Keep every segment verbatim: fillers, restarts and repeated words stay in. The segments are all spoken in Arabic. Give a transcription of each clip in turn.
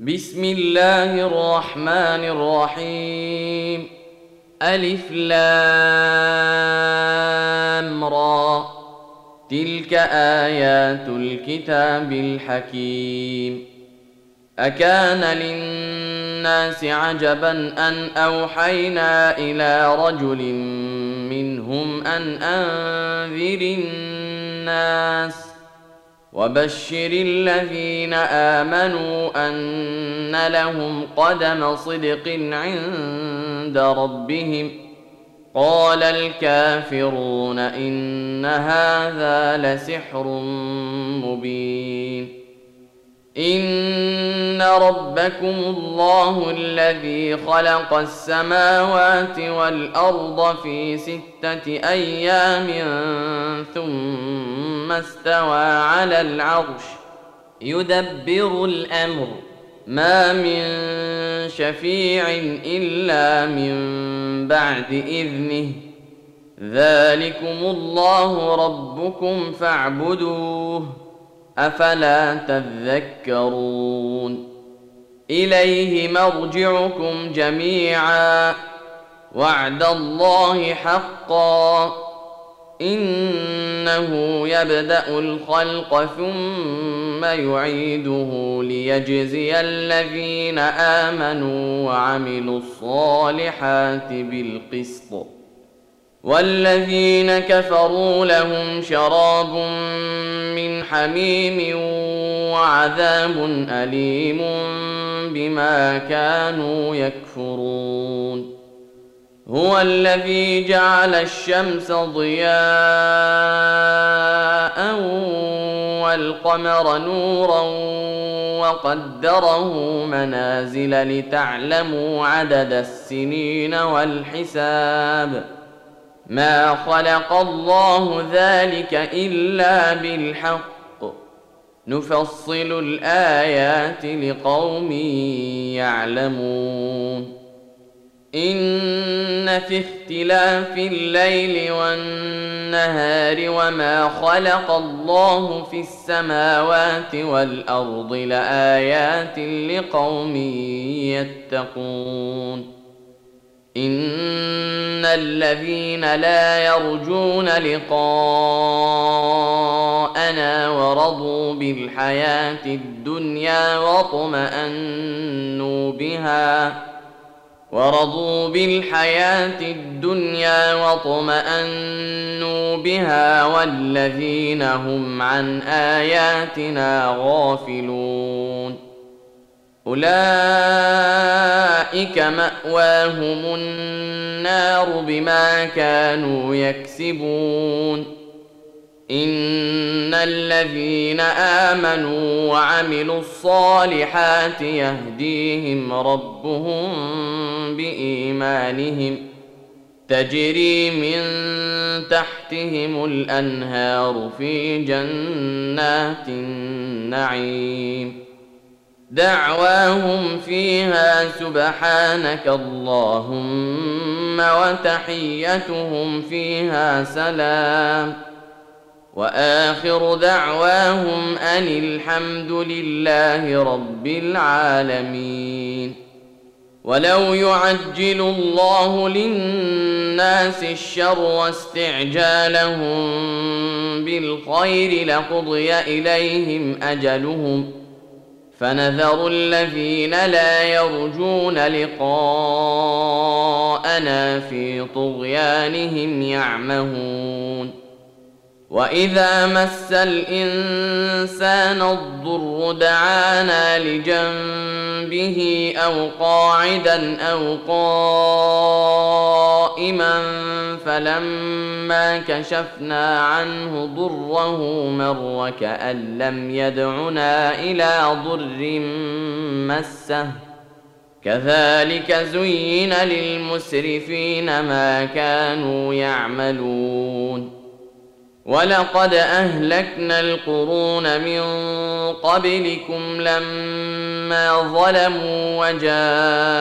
بسم الله الرحمن الرحيم. ألف لام را، تلك آيات الكتاب الحكيم. أكان للناس عجبا أن أوحينا إلى رجل منهم أن أنذر الناس وبشر الذين آمنوا أن لهم قدم صدق عند ربهم. قال الكافرون إن هذا لسحر مبين. إن ربكم الله الذي خلق السماوات والأرض في ستة أيام ثم استوى على العرش يدبر الأمر، ما من شفيع إلا من بعد إذنه، ذلكم الله ربكم فاعبدوه، أفلا تذكرون. إليه مرجعكم جميعا، وعد الله حقا، إنه يبدأ الخلق ثم يعيده ليجزي الذين آمنوا وعملوا الصالحات بالقسط، والذين كفروا لهم شراب من حميم وعذاب أليم بما كانوا يكفرون. هو الذي جعل الشمس ضياء والقمر نورا وقدره منازل لتعلموا عدد السنين والحساب، ما خلق الله ذلك إلا بالحق، نفصل الآيات لقوم يعلمون. إن في اختلاف الليل والنهار وما خلق الله في السماوات والأرض لآيات لقوم يتقون. إن الذين لا يرجون لقاءنا ورضوا بالحياة الدنيا واطمأنوا بها ورضوا بالحياة الدنيا واطمأنوا بها والذين هم عن آياتنا غافلون، أولئك مأواهم النار بما كانوا يكسبون. إن الذين آمنوا وعملوا الصالحات يهديهم ربهم بإيمانهم، تجري من تحتهم الأنهار في جنات النعيم، دعواهم فيها سبحانك اللهم وتحيتهم فيها سلام، وآخر دعواهم أن الحمد لله رب العالمين. ولو يعجل الله للناس الشر واستعجالهم بالخير لقضي إليهم أجلهم، فنذر الذين لا يرجون لقاءنا في طغيانهم يعمهون. وإذا مس الإنسان الضر دعانا لجنبه أو قاعدا أو قائما فلما كشفنا عنه ضره مر كأن لم يدعنا إلى ضر مسه، كذلك زين للمسرفين ما كانوا يعملون. ولقد أهلكنا القرون من قبلكم لما ظلموا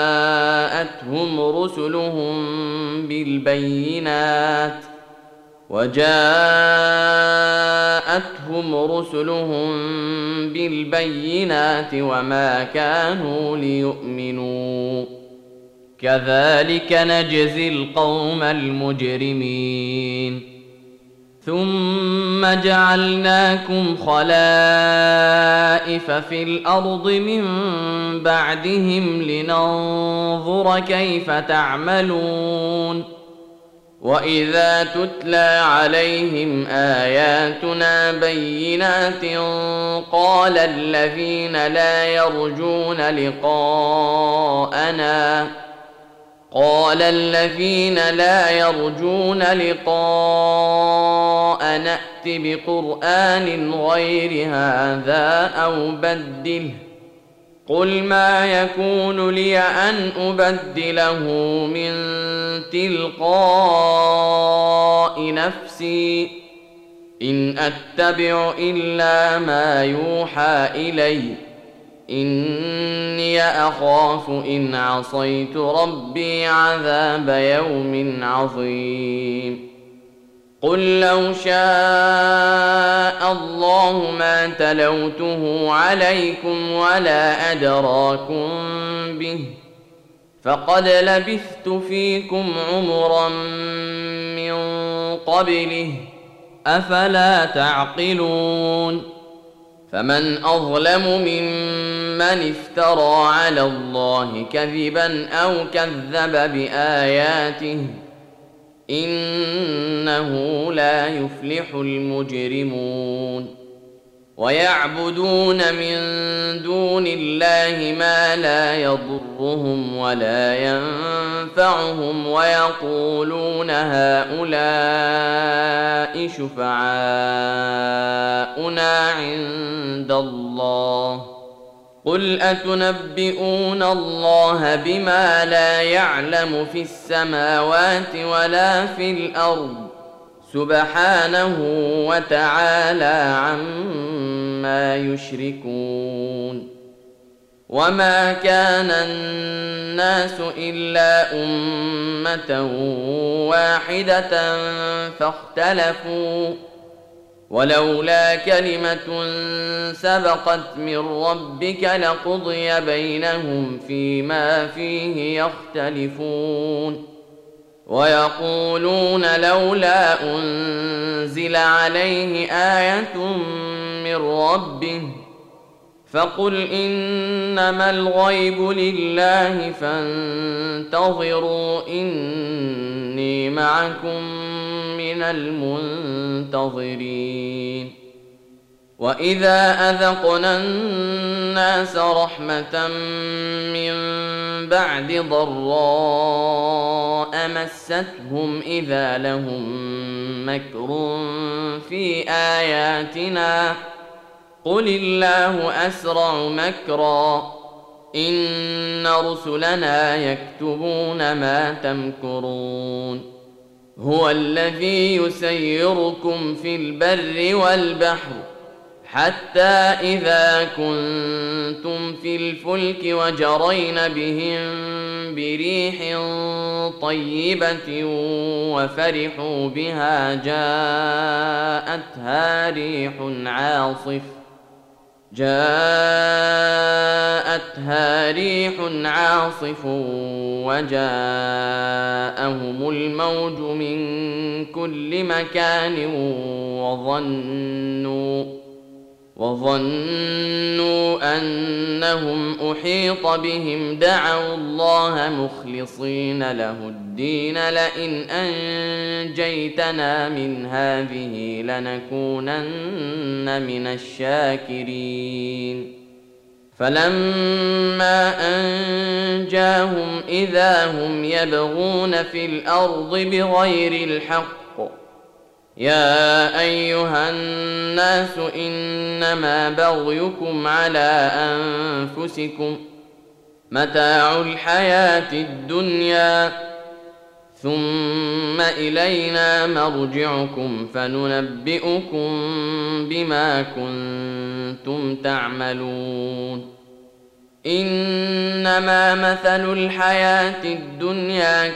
وجاءتهم رسلهم بالبينات وجاءتهم رسلهم بالبينات وما كانوا ليؤمنوا كذلك نجزي القوم المجرمين ثم جعلناكم خلائف في الأرض من بعدهم لننظر كيف تعملون وإذا تتلى عليهم آياتنا بينات قال الذين لا يرجون لقاءنا قال الذين لا يرجون لقاء نأت بقرآن غير هذا أو بدله قل ما يكون لي أن أبدله من تلقاء نفسي إن أتبع إلا ما يوحى إلي إني أخاف إن عصيت ربي عذاب يوم عظيم قل لو شاء الله ما تلوته عليكم ولا أدراكم به فقد لبثت فيكم عمرا من قبله أفلا تعقلون فمن أظلم ممن افترى على الله كذبا أو كذب بآياته إنه لا يفلح المجرمون ويعبدون من دون الله ما لا يضرهم ولا ينفعهم ويقولون هؤلاء شفعاؤنا عند الله قل أتنبئون الله بما لا يعلم في السماوات ولا في الأرض سبحانه وتعالى عما يشركون وما كان الناس إلا أمة واحدة فاختلفوا ولولا كلمة سبقت من ربك لقضي بينهم فيما فيه يختلفون ويقولون لولا أنزل عليه آية من ربه فقل إنما الغيب لله فانتظروا إني معكم من المنتظرين وإذا أذقنا الناس رحمة من بعد ضراء مستهم إذا لهم مكر في آياتنا قل الله أسرع مكرا إن رسلنا يكتبون ما تمكرون هو الذي يسيركم في البر والبحر حتى إذا كنتم في الفلك وجرين بهم بريح طيبة وفرحوا بها جاءتها ريح عاصف جاءتها ريح عاصف وجاءهم الموج من كل مكان وظنوا وظنوا أنهم أحيط بهم دعوا الله مخلصين له الدين لئن أنجيتنا من هذه لنكونن من الشاكرين فلما أنجاهم إذا هم يبغون في الأرض بغير الحق يا أيها الناس إنما بغيكم على أنفسكم متاع الحياة الدنيا ثم إلينا مرجعكم فننبئكم بما كنتم تعملون إن إنما مثل الحياة الدنيا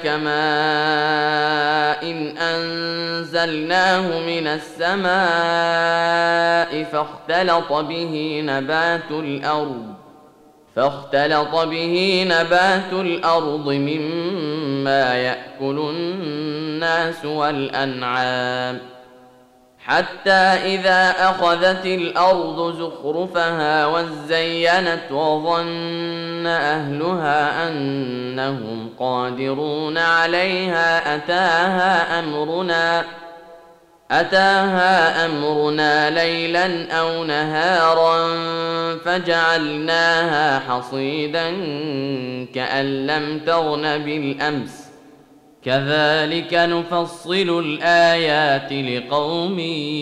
كماء إن أنزلناه من السماء فاختلط به نبات الأرض فاختلط به نبات الأرض مما يأكل الناس والأنعام حتى إذا أخذت الأرض زخرفها وزينت وظن أهلها أنهم قادرون عليها أتاها أمرنا أتاها أمرنا ليلا أو نهارا فجعلناها حصيدا كأن لم تغن بالأمس كذلك نفصل الآيات لقوم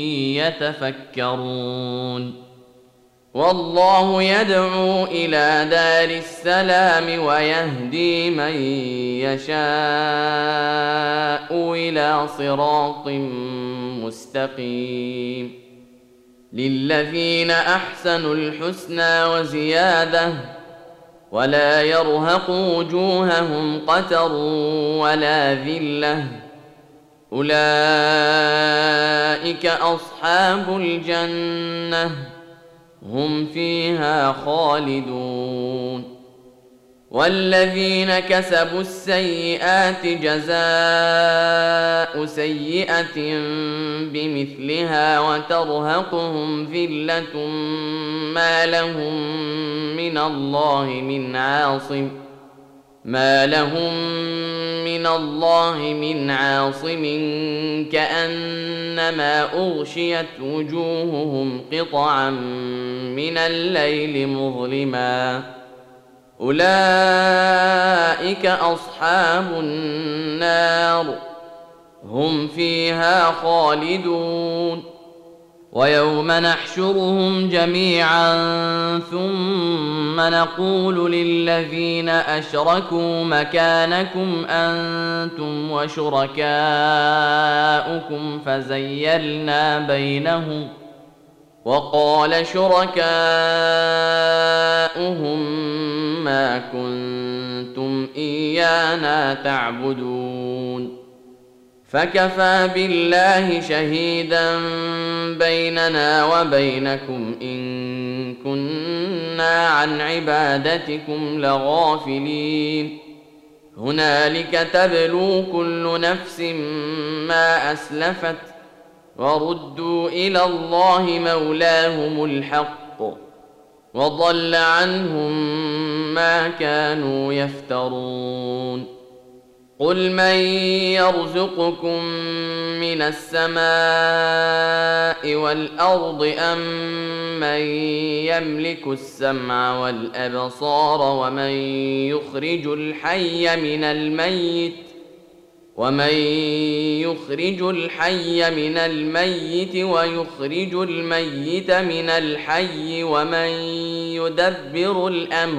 يتفكرون والله يدعو إلى دار السلام ويهدي من يشاء إلى صراط مستقيم للذين أحسنوا الحسنى وزيادة ولا يرهق وجوههم قتر ولا ذلة أولئك أصحاب الجنة هم فيها خالدون والذين كسبوا السيئات جزاء سيئة بمثلها وترهقهم ذلة ما لهم من الله من عاصم ما لهم من الله من عاصم كأنما أغشيت وجوههم قطعا من الليل مظلما أولئك أصحاب النار هم فيها خالدون ويوم نحشرهم جميعا ثم نقول للذين أشركوا مكانكم أنتم وشركاؤكم فزيلنا بينهم وقال شركاؤهم ما كنتم إيانا تعبدون فكفى بالله شهيدا بيننا وبينكم إن كنا عن عبادتكم لغافلين هنالك تبلو كل نفس ما أسلفت وردوا إلى الله مولاهم الحق وضل عنهم ما كانوا يفترون قل من يرزقكم من السماء والأرض أم من يملك السمع والأبصار ومن يخرج الحي من الميت ومن يخرج الحي من الميت ويخرج الميت من الحي ومن يدبر الأمر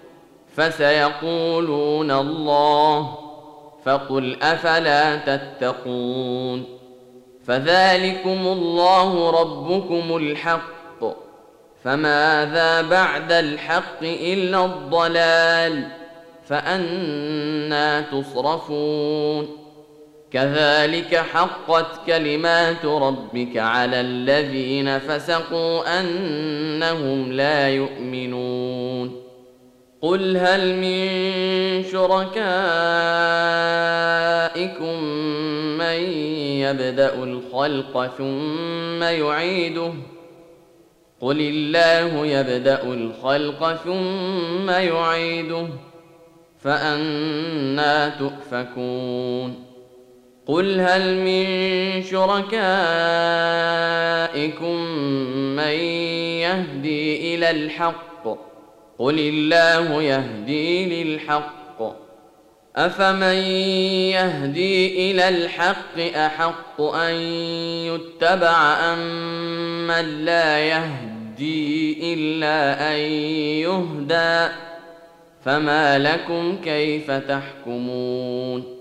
فسيقولون الله فقل أفلا تتقون فذلكم الله ربكم الحق فماذا بعد الحق إلا الضلال فأنى تصرفون كذلك حقت كلمات ربك على الذين فسقوا أنهم لا يؤمنون قل هل من شركائكم من يبدأ الخلق ثم يعيده قل الله يبدأ الخلق ثم يعيده فأنى تؤفكون قل هل من شركائكم من يهدي إلى الحق قل الله يهدي للحق أفمن يهدي إلى الحق أحق أن يتبع أم من لا يهدي إلا أن يهدى فما لكم كيف تحكمون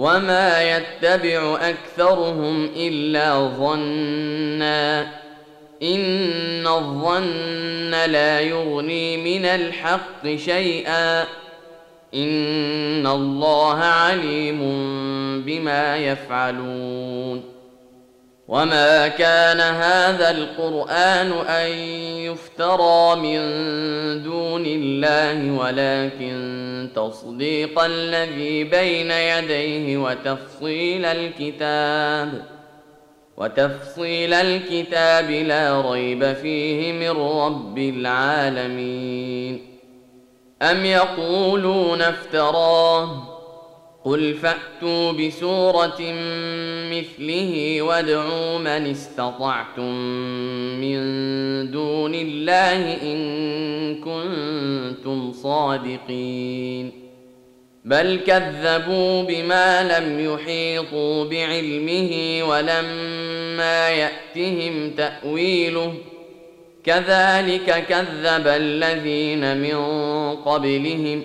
وما يتبع أكثرهم إلا ظنا إن الظن لا يغني من الحق شيئا إن الله عليم بما يفعلون. وما كان هذا القرآن أن يفترى من دون الله ولكن تصديق الذي بين يديه وتفصيل الكتاب وتفصيل الكتاب لا ريب فيه من رب العالمين. أم يقولون افتراه قل فأتوا بسورة مثله وادعوا من استطعتم من دون الله إن كنتم صادقين. بل كذبوا بما لم يحيطوا بعلمه ولما يأتهم تأويله كذلك كذب الذين من قبلهم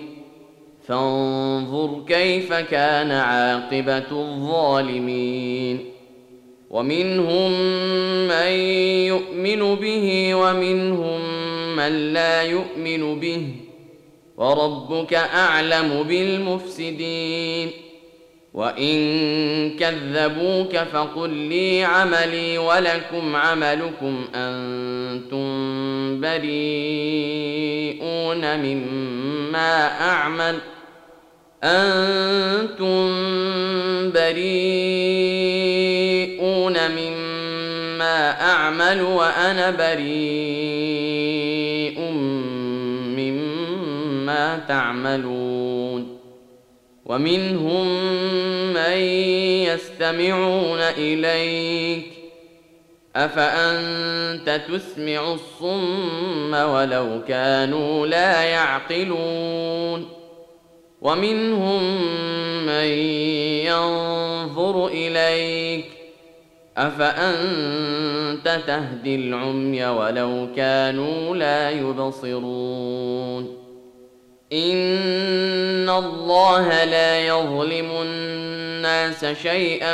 فانظر كيف كان عاقبة الظالمين. ومنهم من يؤمن به ومنهم من لا يؤمن به وربك أعلم بالمفسدين. وإن كذبوك فقل لي عملي ولكم عملكم أنتم بريئون مما أعمل أنتم بريئون مما أعمل وأنا بريء مما تعملون. ومنهم من يستمعون إليك أفأنت تسمع الصم ولو كانوا لا يعقلون. ومنهم من ينظر إليك أفأنت تهدي العمي ولو كانوا لا يبصرون. إن الله لا يظلم الناس شيئا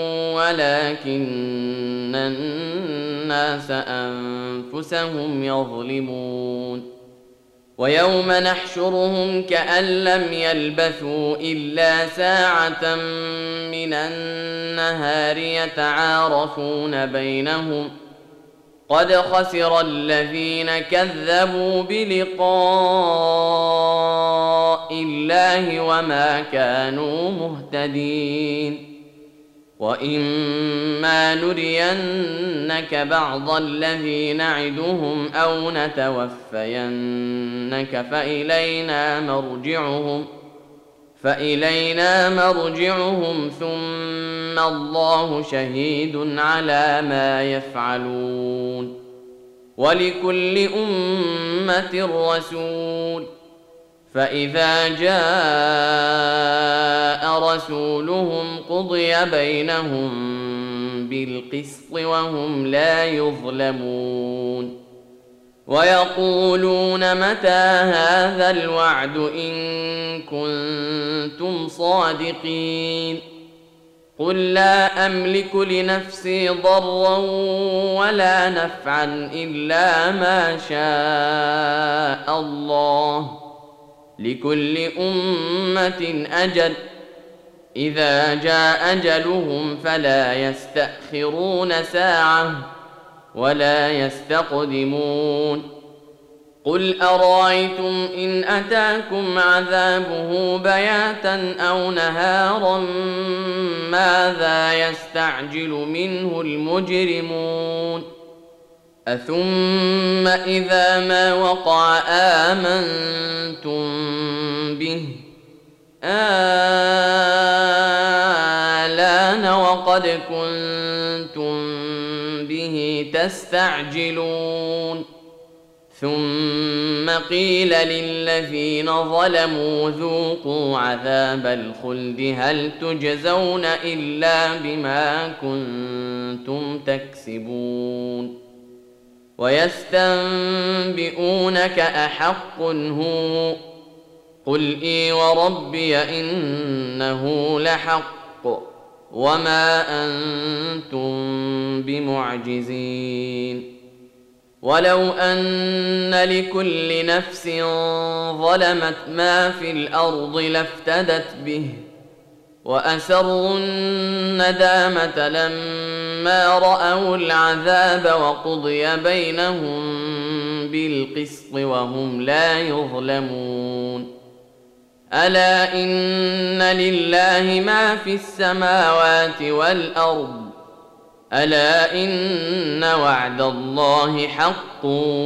ولكن الناس أنفسهم يظلمون. ويوم نحشرهم كأن لم يلبثوا إلا ساعة من النهار يتعارفون بينهم قد خسر الذين كذبوا بلقاء الله وما كانوا مهتدين. وإما نرينك بعض الذي نعدهم أو نتوفينك فإلينا مرجعهم فإلينا مرجعهم ثم الله شهيد على ما يفعلون. ولكل أمة رسول فإذا جاء رسولهم قضي بينهم بالقسط وهم لا يظلمون. ويقولون متى هذا الوعد إن كنتم صادقين. قل لا أملك لنفسي ضرا ولا نفعا إلا ما شاء الله لكل أمة أجل إذا جاء أجلهم فلا يستأخرون ساعة ولا يستقدمون. قل أرأيتم إن أتاكم عذابه بياتا أو نهارا ماذا يستعجل منه المجرمون. أثم إذا ما وقع آمنتم به آلان وقد كنتم به تستعجلون. ثم قيل للذين ظلموا ذوقوا عذاب الخلد هل تجزون إلا بما كنتم تكسبون. ويستنبئونك أحق هو قل إي وربي إنه لحق وما أنتم بمعجزين. ولو أن لكل نفس ظلمت ما في الأرض لافتدت به وأسروا الندامة لما رأوا العذاب وقضي بينهم بالقسط وهم لا يظلمون ألا إن لله ما في السماوات والأرض ألا إن وعد الله حق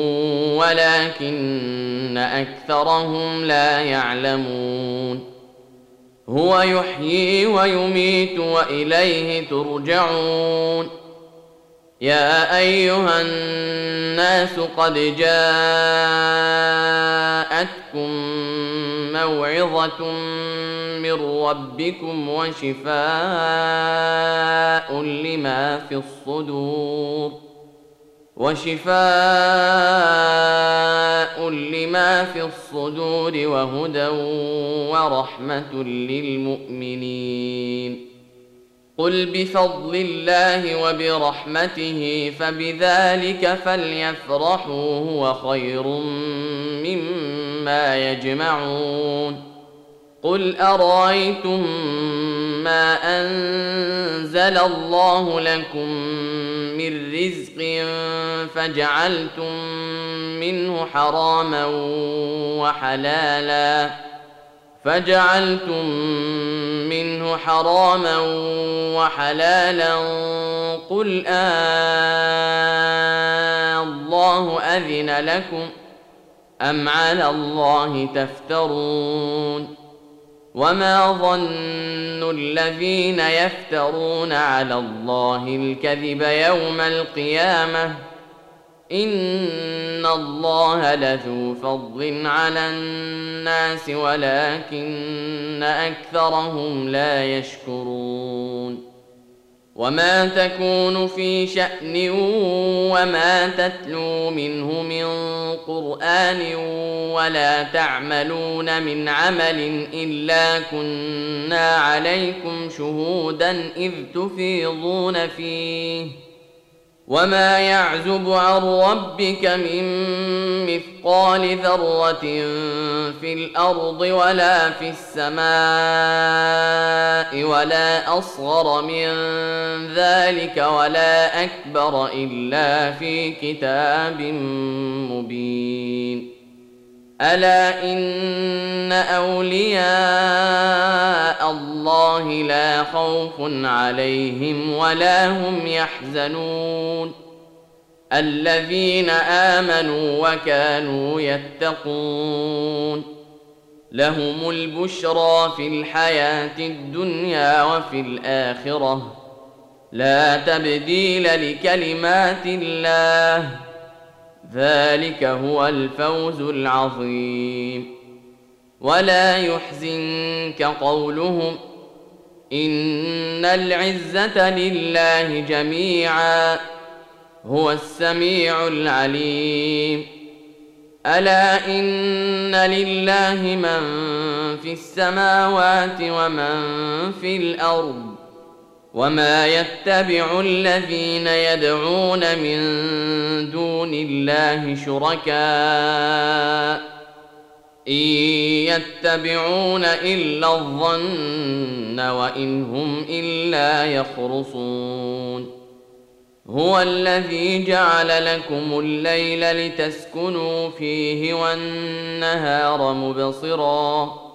ولكن أكثرهم لا يعلمون هو يحيي ويميت وإليه ترجعون يا أيها الناس قد جاءتكم موعظة من ربكم وشفاء لما في الصدور وشفاء لما في الصدور وهدى ورحمة للمؤمنين قل بفضل الله وبرحمته فبذلك فليفرحوا هو خير مما يجمعون قل أرأيتم ما أنزل الله لكم من رزق فجعلتم منه حراما وحلالا فجعلتم منه حراما وحلالا قل آه الله أذن لكم أم على الله تفترون وما ظن الذين يفترون على الله الكذب يوم القيامة إن الله لذو فضل على الناس ولكن أكثرهم لا يشكرون وما تكون في شأن وما تتلو منه من قرآن ولا تعملون من عمل إلا كنا عليكم شهودا إذ تفيضون فيه وما يعزب عن ربك من مثقال ذرة في الأرض ولا في السماء ولا أصغر من ذلك ولا أكبر إلا في كتاب مبين ألا إن أولياء الله لا خوف عليهم ولا هم يحزنون الذين آمنوا وكانوا يتقون لهم البشرى في الحياة الدنيا وفي الآخرة لا تبديل لكلمات الله ذلك هو الفوز العظيم ولا يحزنك قولهم إن العزة لله جميعا هو السميع العليم ألا إن لله من في السماوات ومن في الأرض وما يتبع الذين يدعون من دون الله شركاء إن يتبعون إلا الظن وإن هم إلا يخرصون هو الذي جعل لكم الليل لتسكنوا فيه والنهار مبصرا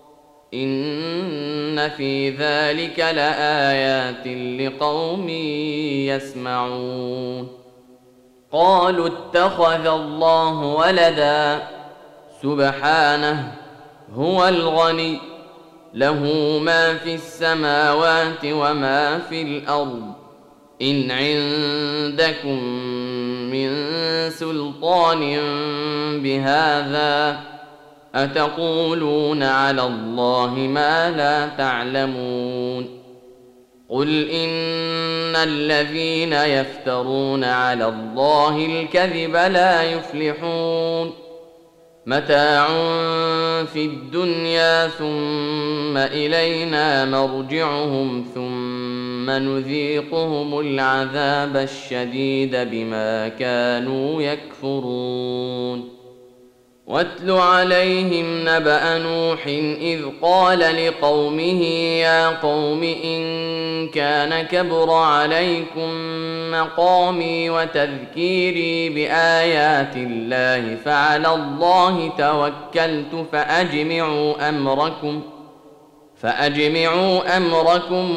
إن في ذلك لآيات لقوم يسمعون قالوا اتخذ الله ولدا سبحانه هو الغني له ما في السماوات وما في الأرض إن عندكم من سلطان بهذا أتقولون على الله ما لا تعلمون قل إن الذين يفترون على الله الكذب لا يفلحون متاع في الدنيا ثم إلينا مرجعهم ثم نذيقهم العذاب الشديد بما كانوا يكفرون. واتل عليهم نبأ نوح إذ قال لقومه يا قوم إن كان كبر عليكم مقامي وتذكيري بآيات الله فعلى الله توكلت فأجمعوا أمركم فأجمعوا أمركم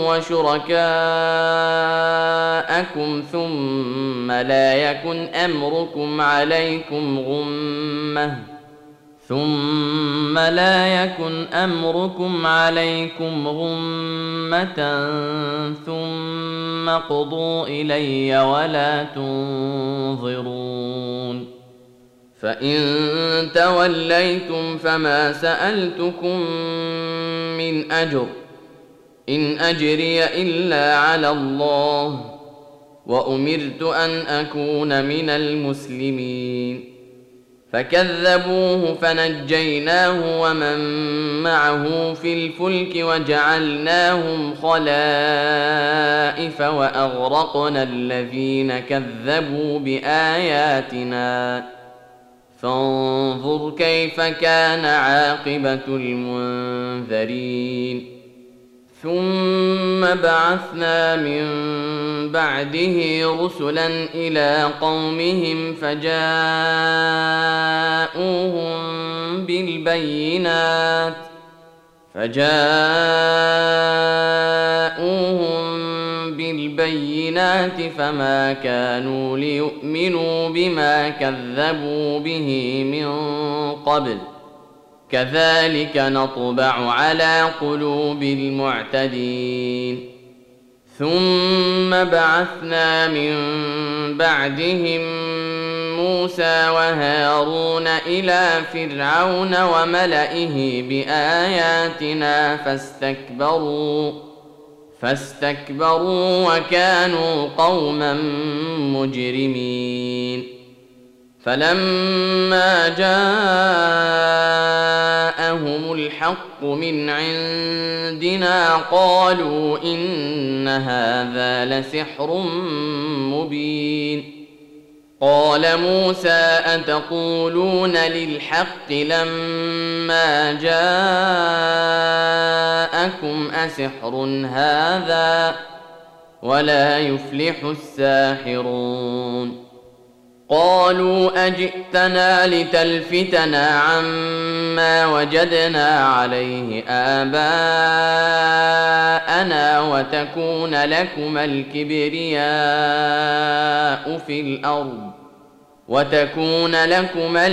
وشركاءكم ثم لا يكن أمركم عليكم غمة ثم لا يكن أمركم عليكم غمة ثم اقضوا إلي ولا تنظرون. فإن توليتم فما سألتكم من أجر إن أجري إلا على الله وأمرت أن أكون من المسلمين. فكذبوه فنجيناه ومن معه في الفلك وجعلناهم خلائف وأغرقنا الذين كذبوا بآياتنا فانظر كيف كان عاقبة المنذرين. ثم بعثنا من بعده رسلا إلى قومهم فجاءوهم بالبينات فجاءوهم بالبينات فما كانوا ليؤمنوا بما كذبوا به من قبل كذلك نطبع على قلوب المعتدين. ثم بعثنا من بعدهم موسى وهارون إلى فرعون وملئه بآياتنا فاستكبروا فاستكبروا وكانوا قوما مجرمين. فلما جاءهم الحق من عندنا قالوا إن هذا لسحر مبين. قال موسى أتقولون للحق لما جاءكم أسحر هذا ولا يفلح الساحرون. قالوا أجئتنا لتلفتنا عما وجدنا عليه آباءنا وتكون لكما الكبرياء في الأرض وتكون لكما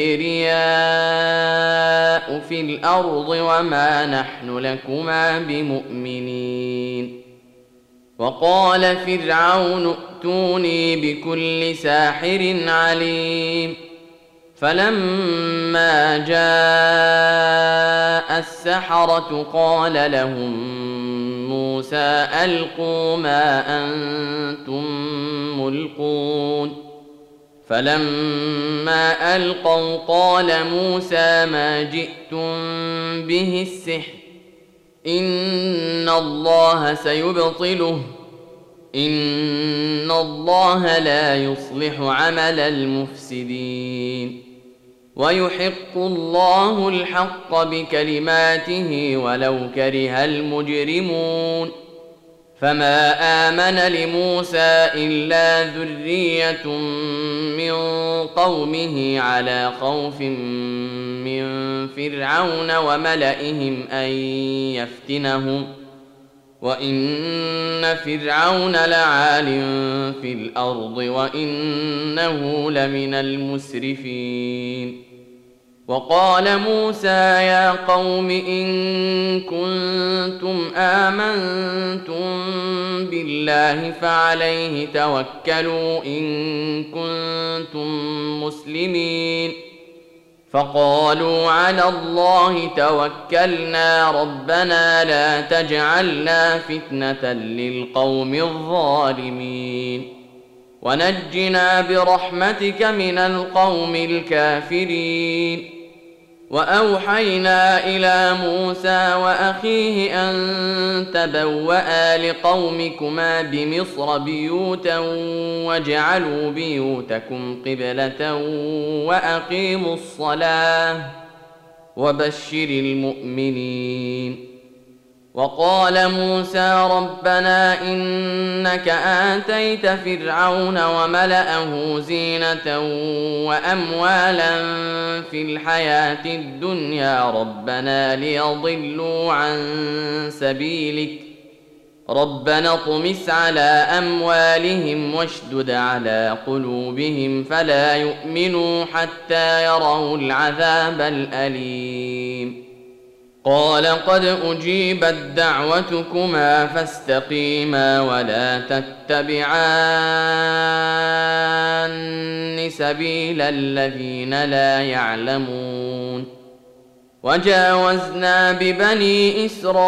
الكبرياء في الأرض وما نحن لكما بمؤمنين. وقال فرعون ائتوني بكل ساحر عليم. فلما جاء السحرة قال لهم موسى ألقوا ما أنتم ملقون. فلما ألقوا قال موسى ما جئتم به السحر إن الله سيبطله إن الله لا يصلح عمل المفسدين. ويحق الله الحق بكلماته ولو كره المجرمون. فما آمن لموسى إلا ذرية من قومه على خوف من فرعون وملئهم أن يفتنهم وإن فرعون لعال في الأرض وإنه لمن المسرفين. وقال موسى يا قوم إن كنتم آمنتم بالله فعليه توكلوا إن كنتم مسلمين. فقالوا على الله توكلنا ربنا لا تجعلنا فتنة للقوم الظالمين ونجنا برحمتك من القوم الكافرين. وأوحينا إلى موسى وأخيه أن تبوأ لقومكما بمصر بيوتا واجعلوا بيوتكم قبلة وأقيموا الصلاة وبشر المؤمنين. وقال موسى ربنا إنك آتيت فرعون وملأه زينة وأموالا في الحياة الدنيا ربنا ليضلوا عن سبيلك ربنا اطمس على أموالهم واشدد على قلوبهم فلا يؤمنوا حتى يروا العذاب الأليم. قال قد أجيبت دعوتكما فاستقيما ولا تتبعان سبيل الذين لا يعلمون. وجاوزنا ببني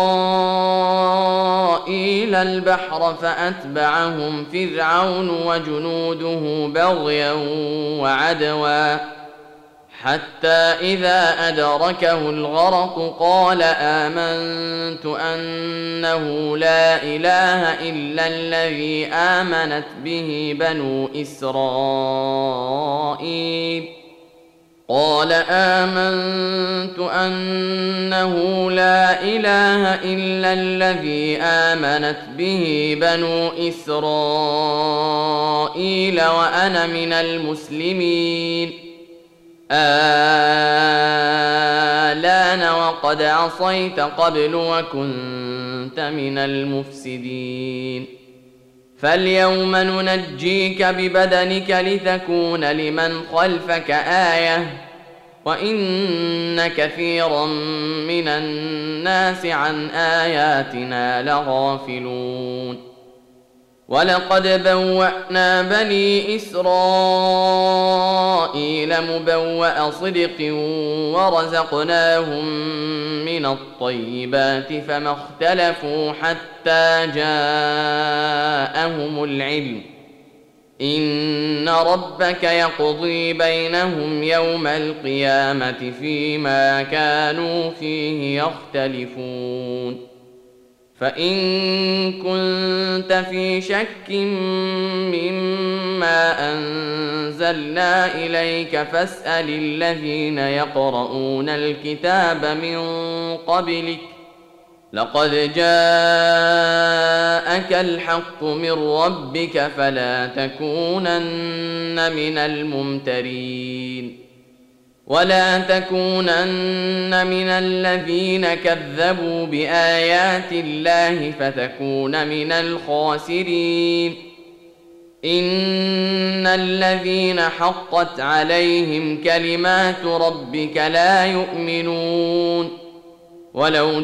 إسرائيل البحر فأتبعهم فرعون وجنوده بغيا وعدوا حتى إذا أدركه الغرق قال آمنت أنه لا إله إلا الذي آمنت به بنو إسرائيل قال آمنت أنه لا إله إلا الذي آمنت به بنو إسرائيل وأنا من المسلمين. آلان وقد عصيت قبل وكنت من المفسدين. فاليوم ننجيك ببدنك لتكون لمن خلفك آية وإن كثيرا من الناس عن آياتنا لغافلون. ولقد بوأنا بني إسرائيل مبوأ صدق ورزقناهم من الطيبات فما اختلفوا حتى جاءهم العلم إن ربك يقضي بينهم يوم القيامة فيما كانوا فيه يختلفون. فإن كنت في شك مما أنزلنا إليك فاسأل الذين يقرؤون الكتاب من قبلك لقد جاءك الحق من ربك فلا تكونن من الممترين. ولا تكونن من الذين كذبوا بآيات الله فتكون من الخاسرين. إن الذين حقت عليهم كلمات ربك لا يؤمنون ولو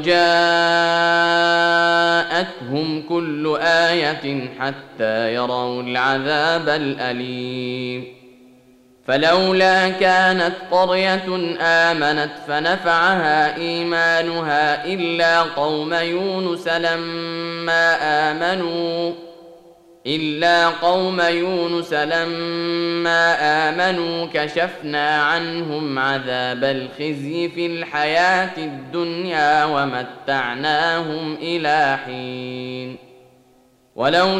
جاءتهم كل آية حتى يروا العذاب الأليم. فلولا كانت قرية آمنت فنفعها إيمانها إلا قوم يونس لما آمنوا إلا قوم يونس لما آمنوا كشفنا عنهم عذاب الخزي في الحياة الدنيا ومتعناهم إلى حين. ولو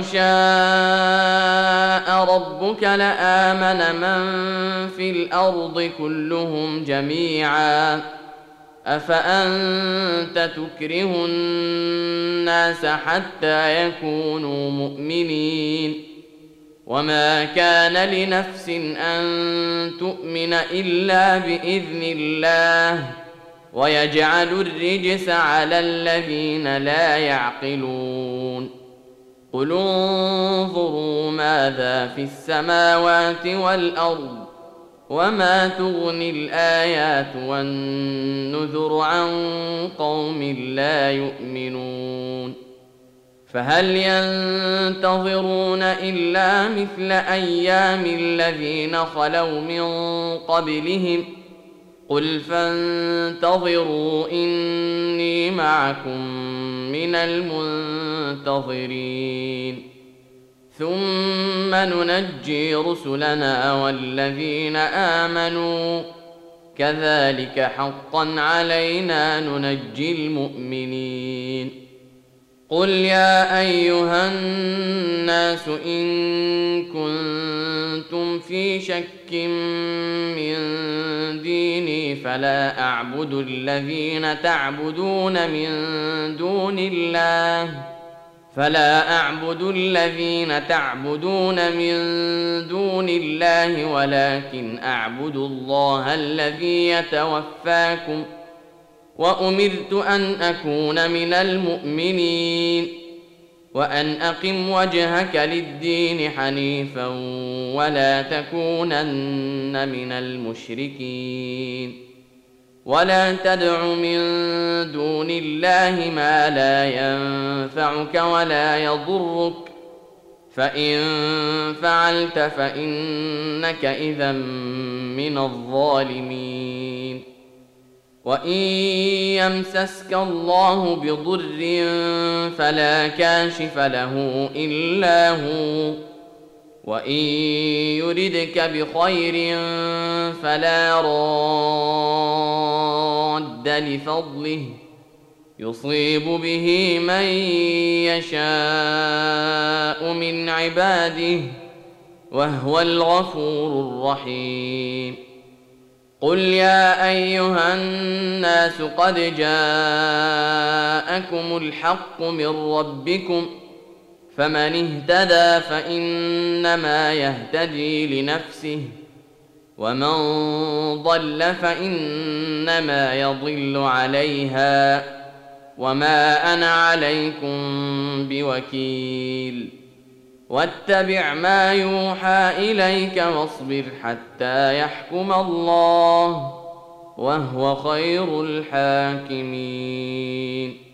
شاء ربك لآمن من في الأرض كلهم جميعا أفأنت تكره الناس حتى يكونوا مؤمنين. وما كان لنفس أن تؤمن إلا بإذن الله ويجعل الرجس على الذين لا يعقلون. قل انظروا ماذا في السماوات والأرض وما تغني الآيات والنذر عن قوم لا يؤمنون. فهل ينتظرون إلا مثل أيام الذين خلوا من قبلهم قل فانتظروا إني معكم من المنتظرين. ثم ننجي رسلنا والذين آمنوا كذلك حقا علينا ننجي المؤمنين. قل يا أيها الناس إن كنتم في شك من ديني فلا أعبد الذين تعبدون من دون الله فلا أعبد الذين تعبدون من دون الله ولكن أعبد الله الذي يتوفاكم وأمرت أن أكون من المؤمنين وأن أقم وجهك للدين حنيفا ولا تكونن من المشركين ولا تدع من دون الله ما لا ينفعك ولا يضرك فإن فعلت فإنك إذا من الظالمين. وإن يمسسك الله بضر فلا كاشف له إلا هو وإن يردك بخير فلا راد لفضله يصيب به من يشاء من عباده وهو الغفور الرحيم. قل يا أيها الناس قد جاءكم الحق من ربكم فمن اهتدى فإنما يهتدي لنفسه ومن ضل فإنما يضل عليها وما أنا عليكم بوكيل. واتبع ما يوحى إليك واصبر حتى يحكم الله وهو خير الحاكمين.